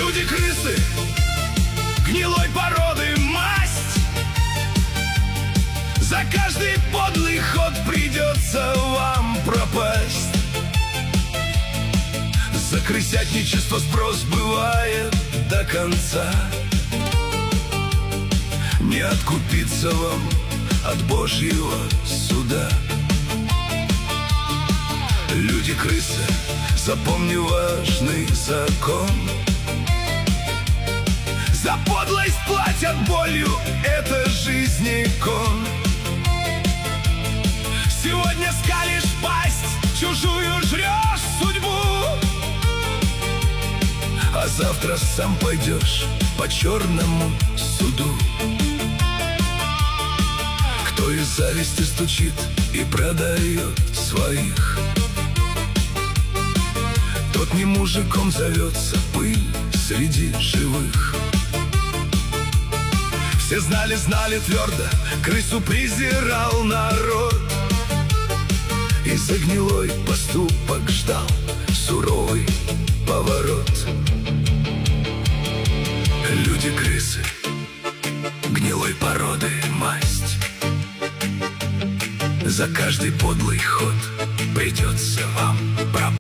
Люди-крысы гнилой породы масть. За каждый подлый ход придется вам пропасть. За крысятничество спрос бывает до конца. Не откупиться вам от Божьего суда. Люди-крысы, запомни важный закон: за подлость платят болью, это жизни кон. Сегодня скалишь пасть, чужую жрешь судьбу, а завтра сам пойдешь по черному суду. Кто из зависти стучит и продает своих, тот не мужиком зовется, пыль среди живых. Все знали твердо, крысу презирал народ, и за гнилой поступок ждал суровый поворот. Люди-крысы гнилой породы масть. За каждый подлый ход придется вам пропасть.